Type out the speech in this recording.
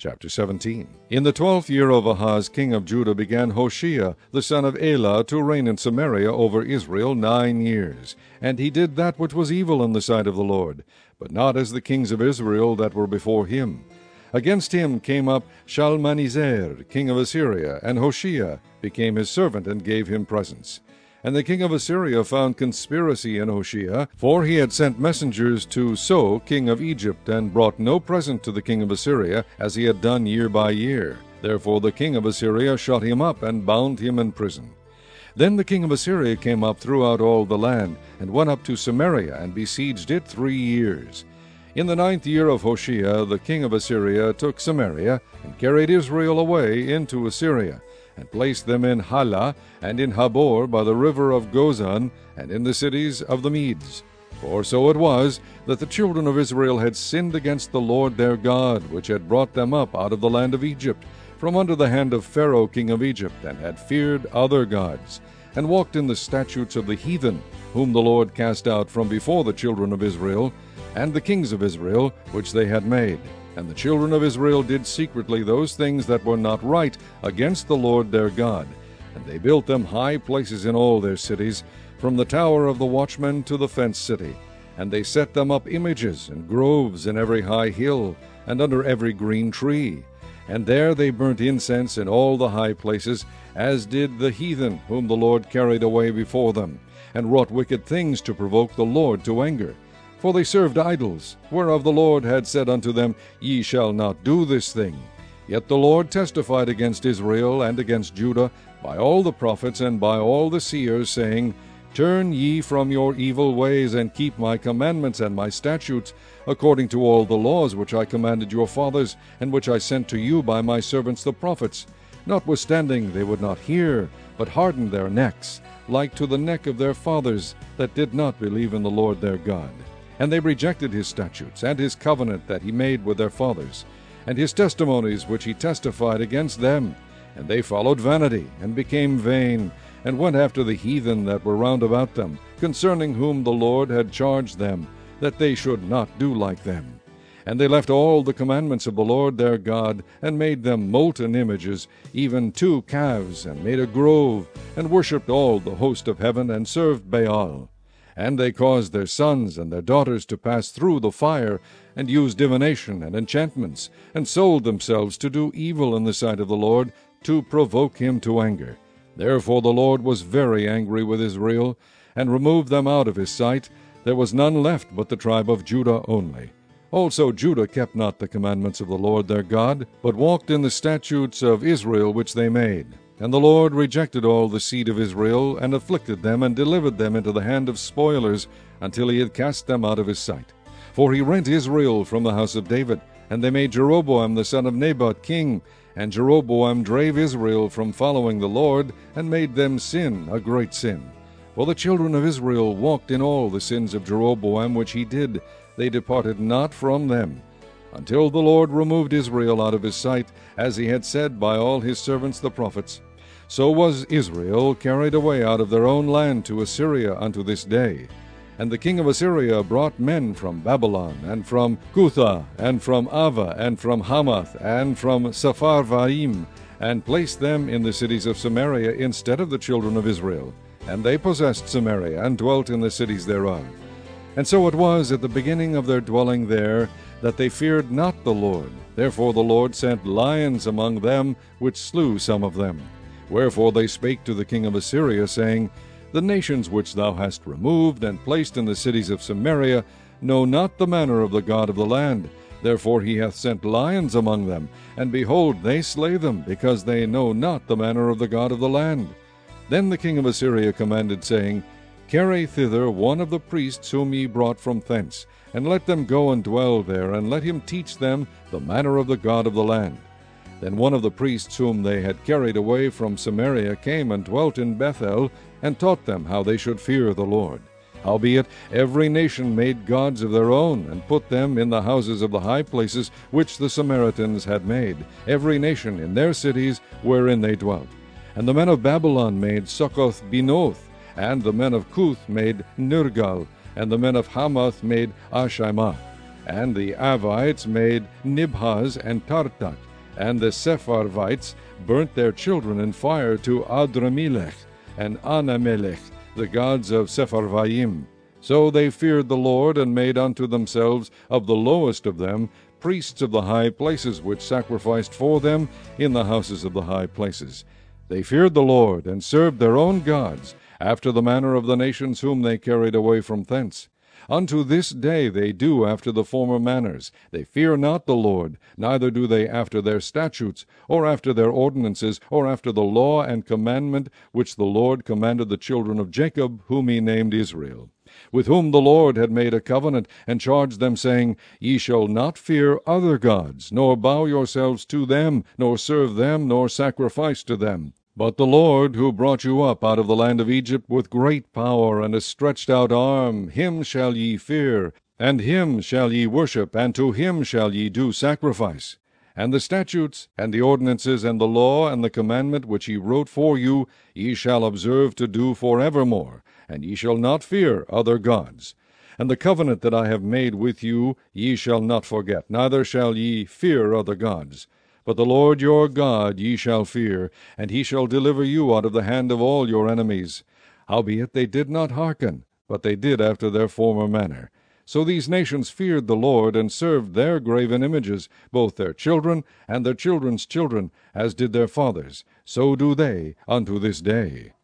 Chapter 17. In the 12th year of Ahaz king of Judah began Hoshea the son of Elah to reign in Samaria over Israel 9 years. And he did that which was evil in the sight of the Lord, but not as the kings of Israel that were before him. Against him came up Shalmaneser king of Assyria, and Hoshea became his servant and gave him presents. And the king of Assyria found conspiracy in Hoshea, for he had sent messengers to So king of Egypt, and brought no present to the king of Assyria, as he had done year by year. Therefore the king of Assyria shut him up, and bound him in prison. Then the king of Assyria came up throughout all the land, and went up to Samaria, and besieged it 3 years. In the 9th year of Hoshea the king of Assyria took Samaria, and carried Israel away into Assyria, and placed them in Halah, and in Habor by the river of Gozan, and in the cities of the Medes. For so it was, that the children of Israel had sinned against the Lord their God, which had brought them up out of the land of Egypt, from under the hand of Pharaoh king of Egypt, and had feared other gods, and walked in the statutes of the heathen, whom the Lord cast out from before the children of Israel, and the kings of Israel, which they had made. And the children of Israel did secretly those things that were not right against the Lord their God. And they built them high places in all their cities, from the tower of the watchman to the fenced city. And they set them up images and groves in every high hill, and under every green tree. And there they burnt incense in all the high places, as did the heathen whom the Lord carried away before them, and wrought wicked things to provoke the Lord to anger. For they served idols, whereof the Lord had said unto them, Ye shall not do this thing. Yet the Lord testified against Israel and against Judah by all the prophets and by all the seers, saying, Turn ye from your evil ways, and keep my commandments and my statutes, according to all the laws which I commanded your fathers, and which I sent to you by my servants the prophets. Notwithstanding they would not hear, but hardened their necks, like to the neck of their fathers, that did not believe in the Lord their God. And they rejected his statutes, and his covenant that he made with their fathers, and his testimonies which he testified against them. And they followed vanity, and became vain, and went after the heathen that were round about them, concerning whom the Lord had charged them, that they should not do like them. And they left all the commandments of the Lord their God, and made them molten images, even 2 calves, and made a grove, and worshipped all the host of heaven, and served Baal. And they caused their sons and their daughters to pass through the fire, and used divination and enchantments, and sold themselves to do evil in the sight of the Lord, to provoke him to anger. Therefore the Lord was very angry with Israel, and removed them out of his sight. There was none left but the tribe of Judah only. Also Judah kept not the commandments of the Lord their God, but walked in the statutes of Israel which they made. And the Lord rejected all the seed of Israel, and afflicted them, and delivered them into the hand of spoilers, until he had cast them out of his sight. For he rent Israel from the house of David, and they made Jeroboam the son of Nebat king. And Jeroboam drave Israel from following the Lord, and made them sin a great sin. For the children of Israel walked in all the sins of Jeroboam which he did. They departed not from them, until the Lord removed Israel out of his sight, as he had said by all his servants the prophets. So was Israel carried away out of their own land to Assyria unto this day. And the king of Assyria brought men from Babylon, and from Cutha, and from Ava, and from Hamath, and from Sepharvaim, and placed them in the cities of Samaria instead of the children of Israel. And they possessed Samaria, and dwelt in the cities thereof. And so it was at the beginning of their dwelling there, that they feared not the Lord. Therefore the Lord sent lions among them, which slew some of them. Wherefore they spake to the king of Assyria, saying, The nations which thou hast removed, and placed in the cities of Samaria, know not the manner of the God of the land. Therefore he hath sent lions among them, and behold, they slay them, because they know not the manner of the God of the land. Then the king of Assyria commanded, saying, Carry thither one of the priests whom ye brought from thence, and let them go and dwell there, and let him teach them the manner of the God of the land. Then one of the priests whom they had carried away from Samaria came and dwelt in Bethel, and taught them how they should fear the Lord. Howbeit every nation made gods of their own, and put them in the houses of the high places which the Samaritans had made, every nation in their cities wherein they dwelt. And the men of Babylon made Succoth-Benoth, and the men of Cuth made Nergal, and the men of Hamath made Ashimah, and the Avites made Nibhaz and Tartak, And the Sepharvites burnt their children in fire to Adramelech and Anamelech, the gods of Sepharvaim. So they feared the Lord, and made unto themselves of the lowest of them priests of the high places, which sacrificed for them in the houses of the high places. They feared the Lord, and served their own gods, after the manner of the nations whom they carried away from thence. Unto this day they do after the former manners. They fear not the Lord, neither do they after their statutes, or after their ordinances, or after the law and commandment which the Lord commanded the children of Jacob, whom he named Israel, with whom the Lord had made a covenant, and charged them, saying, Ye shall not fear other gods, nor bow yourselves to them, nor serve them, nor sacrifice to them. But the Lord, who brought you up out of the land of Egypt with great power and a stretched out arm, him shall ye fear, and him shall ye worship, and to him shall ye do sacrifice. And the statutes, and the ordinances, and the law, and the commandment which he wrote for you, ye shall observe to do forevermore, and ye shall not fear other gods. And the covenant that I have made with you ye shall not forget, neither shall ye fear other gods. But the Lord your God ye shall fear, and he shall deliver you out of the hand of all your enemies. Howbeit they did not hearken, but they did after their former manner. So these nations feared the Lord, and served their graven images, both their children and their children's children, as did their fathers. So do they unto this day.